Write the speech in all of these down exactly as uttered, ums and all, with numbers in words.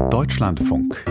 Deutschlandfunk.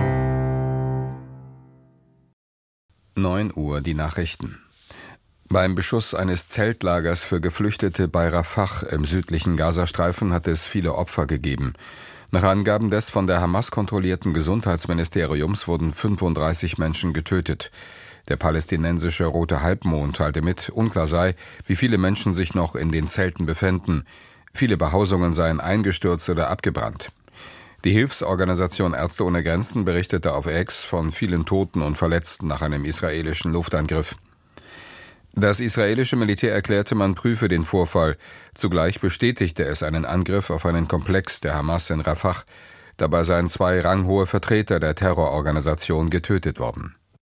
neun Uhr, die Nachrichten. Beim Beschuss eines Zeltlagers für Geflüchtete bei Rafah im südlichen Gazastreifen hat es viele Opfer gegeben. Nach Angaben des von der Hamas kontrollierten Gesundheitsministeriums wurden fünfunddreißig Menschen getötet. Der palästinensische Rote Halbmond teilte mit, unklar sei, wie viele Menschen sich noch in den Zelten befänden. Viele Behausungen seien eingestürzt oder abgebrannt. Die Hilfsorganisation Ärzte ohne Grenzen berichtete auf X von vielen Toten und Verletzten nach einem israelischen Luftangriff. Das israelische Militär erklärte, man prüfe den Vorfall. Zugleich bestätigte es einen Angriff auf einen Komplex der Hamas in Rafah. Dabei seien zwei ranghohe Vertreter der Terrororganisation getötet worden.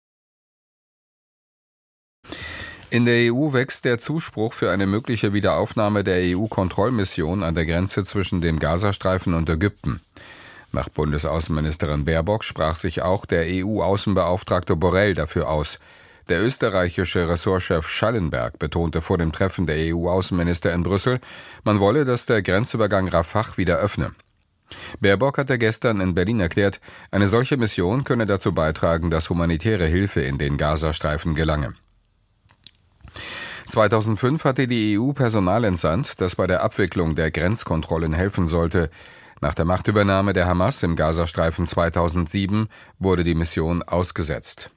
In der E U wächst der Zuspruch für eine mögliche Wiederaufnahme der E U-Kontrollmission an der Grenze zwischen dem Gazastreifen und Ägypten. Nach Bundesaußenministerin Baerbock sprach sich auch der E U-Außenbeauftragte Borrell dafür aus. Der österreichische Ressortchef Schallenberg betonte vor dem Treffen der E U-Außenminister in Brüssel, man wolle, dass der Grenzübergang Rafah wieder öffne. Baerbock hatte gestern in Berlin erklärt, eine solche Mission könne dazu beitragen, dass humanitäre Hilfe in den Gazastreifen gelange. zweitausendfünf hatte die E U Personal entsandt, das bei der Abwicklung der Grenzkontrollen helfen sollte. Nach der Machtübernahme der Hamas im Gazastreifen zweitausendsieben wurde die Mission ausgesetzt.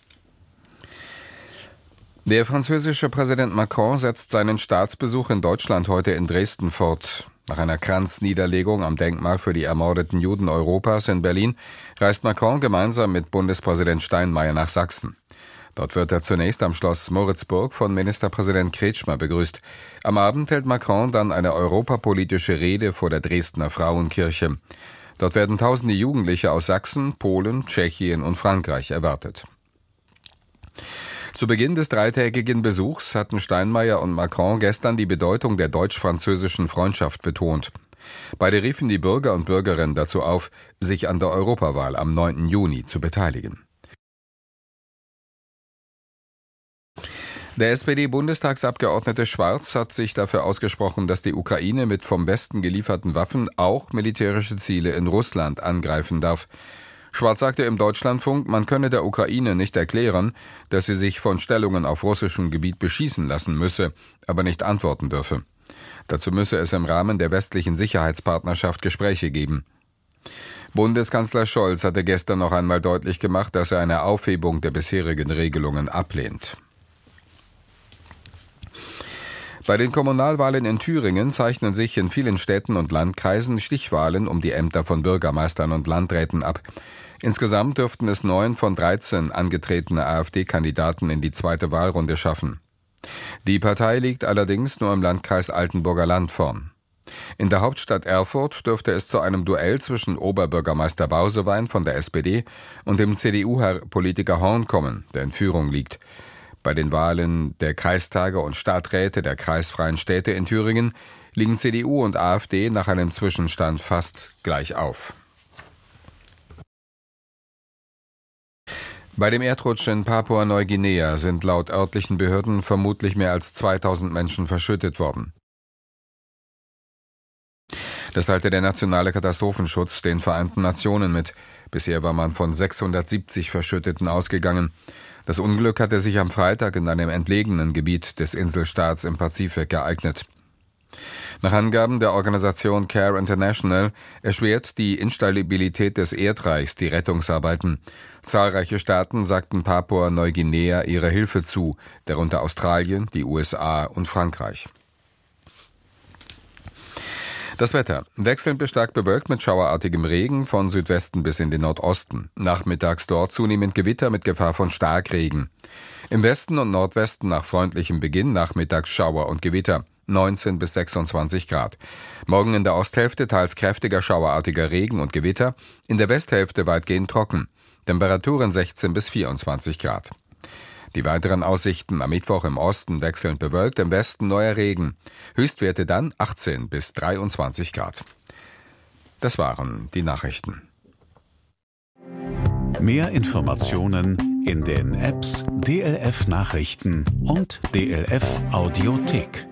Der französische Präsident Macron setzt seinen Staatsbesuch in Deutschland heute in Dresden fort. Nach einer Kranzniederlegung am Denkmal für die ermordeten Juden Europas in Berlin reist Macron gemeinsam mit Bundespräsident Steinmeier nach Sachsen. Dort wird er zunächst am Schloss Moritzburg von Ministerpräsident Kretschmer begrüßt. Am Abend hält Macron dann eine europapolitische Rede vor der Dresdner Frauenkirche. Dort werden tausende Jugendliche aus Sachsen, Polen, Tschechien und Frankreich erwartet. Zu Beginn des dreitägigen Besuchs hatten Steinmeier und Macron gestern die Bedeutung der deutsch-französischen Freundschaft betont. Beide riefen die Bürger und Bürgerinnen dazu auf, sich an der Europawahl am neunten Juni zu beteiligen. Der S P D-Bundestagsabgeordnete Schwarz hat sich dafür ausgesprochen, dass die Ukraine mit vom Westen gelieferten Waffen auch militärische Ziele in Russland angreifen darf. Schwarz sagte im Deutschlandfunk, man könne der Ukraine nicht erklären, dass sie sich von Stellungen auf russischem Gebiet beschießen lassen müsse, aber nicht antworten dürfe. Dazu müsse es im Rahmen der westlichen Sicherheitspartnerschaft Gespräche geben. Bundeskanzler Scholz hatte gestern noch einmal deutlich gemacht, dass er eine Aufhebung der bisherigen Regelungen ablehnt. Bei den Kommunalwahlen in Thüringen zeichnen sich in vielen Städten und Landkreisen Stichwahlen um die Ämter von Bürgermeistern und Landräten ab. Insgesamt dürften es neun von dreizehn angetretene AfD-Kandidaten in die zweite Wahlrunde schaffen. Die Partei liegt allerdings nur im Landkreis Altenburger Land vorn. In der Hauptstadt Erfurt dürfte es zu einem Duell zwischen Oberbürgermeister Bausewein von der S P D und dem C D U-Politiker Horn kommen, der in Führung liegt. Bei den Wahlen der Kreistage und Stadträte der kreisfreien Städte in Thüringen liegen C D U und AfD nach einem Zwischenstand fast gleich auf. Bei dem Erdrutsch in Papua-Neuguinea sind laut örtlichen Behörden vermutlich mehr als zweitausend Menschen verschüttet worden. Das teilte der nationale Katastrophenschutz den Vereinten Nationen mit. Bisher war man von sechshundertsiebzig Verschütteten ausgegangen. Das Unglück hatte sich am Freitag in einem entlegenen Gebiet des Inselstaats im Pazifik ereignet. Nach Angaben der Organisation Care International erschwert die Instabilität des Erdreichs die Rettungsarbeiten. Zahlreiche Staaten sagten Papua-Neuguinea ihre Hilfe zu, darunter Australien, die U S A und Frankreich. Das Wetter. Wechselnd bis stark bewölkt mit schauerartigem Regen von Südwesten bis in den Nordosten. Nachmittags dort zunehmend Gewitter mit Gefahr von Starkregen. Im Westen und Nordwesten nach freundlichem Beginn nachmittags Schauer und Gewitter. neunzehn bis sechsundzwanzig Grad. Morgen in der Osthälfte teils kräftiger schauerartiger Regen und Gewitter. In der Westhälfte weitgehend trocken. Temperaturen sechzehn bis vierundzwanzig Grad. Die weiteren Aussichten am Mittwoch im Osten wechselnd bewölkt, im Westen neuer Regen. Höchstwerte dann achtzehn bis dreiundzwanzig Grad. Das waren die Nachrichten. Mehr Informationen in den Apps D L F Nachrichten und D L F Audiothek.